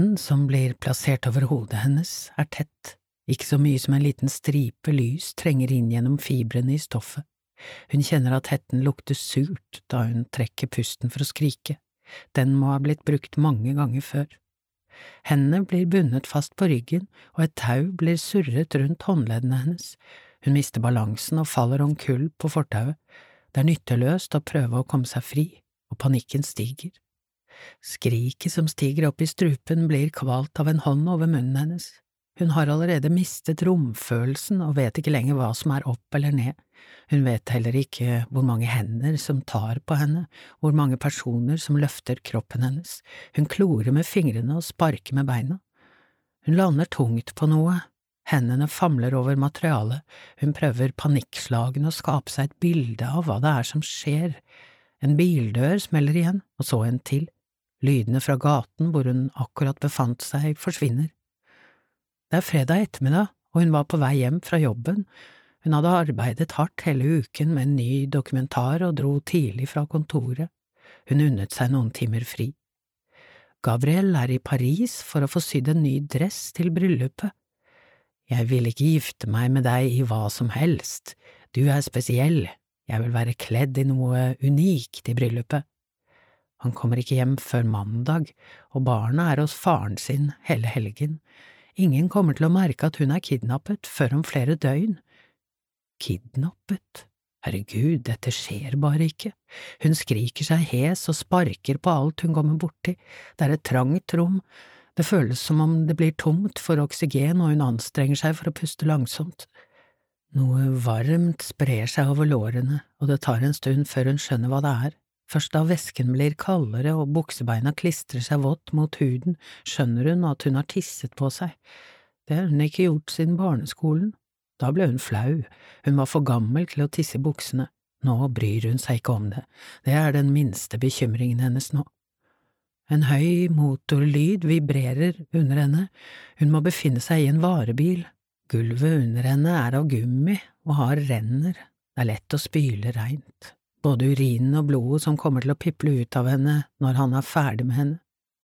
Tetten som blir plassert over hodet hennes, tett, ikke så mye som en liten stripe lys trenger inn gjennom fibrene i stoffet. Hun kjenner at hetten lukter surt da hun trekker pusten for å skrike. Den må ha blitt brukt mange ganger før. Hendene blir bundet fast på ryggen, og et tau blir surret rundt håndleddene hennes. Hun mister balansen og faller omkull på fortauet. Det nytteløst å prøve å komme seg fri, og panikken stiger. Skriket som stiger opp i strupen blir kvalt av en hånd over munnen hennes. Hun har allerede mistet romfølelsen og vet ikke lenger hva som opp eller ned. Hun vet heller ikke hvor mange hender som tar på henne, hvor mange personer som løfter kroppen hennes. Hun klorer med fingrene og sparker med beina. Hun lander tungt på noe. Hendene famler over materialet. Hun prøver panikkslagen å skape seg et bilde av hva det som skjer. En bildør smeller igjen, og så en til. Lydene fra gaten hvor hun akkurat befant seg, forsvinner. Det fredag ettermiddag, og hun var på vei hjem fra jobben. Hun hadde arbeidet hardt hele uken med en ny dokumentar og dro tidlig fra kontoret. Hun unnet seg noen timer fri. Gabriel i Paris for å få sydd en ny dress til bryllupet. Jeg vil ikke gifte meg med deg i hva som helst. Du spesiell. Jeg vil være kledd i noe unikt i bryllupet. Han kommer ikke hjem før mandag, og barna hos faren sin hele helgen. Ingen kommer til å merke at hun kidnappet før om flere døgn. Kidnappet? Herregud, dette skjer bare ikke. Hun skriker seg hes og sparker på alt hun kommer borti. Det et trangt rom. Det føles som om det blir tomt for oksygen, og hun anstrenger seg for å puste langsomt. Noe varmt sprer seg over lårene, og det tar en stund før hun skjønner hva det Først da væsken blir kaldere og buksebeina klistrer seg vått mot huden, skjønner hun at hun har tisset på seg. Det har hun ikke gjort siden barneskolen. Da ble hun flau. Hun var for gammel til å tisse i buksene. Nå bryr hun seg ikke om det. Det den minste bekymringen hennes nå. En høy motorlyd vibrerer under henne. Hun må befinne seg i en varebil. Gulvet under henne av gummi og har renner. Det lett å spyle reint. Både urinen og blodet som kommer til å piple ut av henne når han ferdig med henne.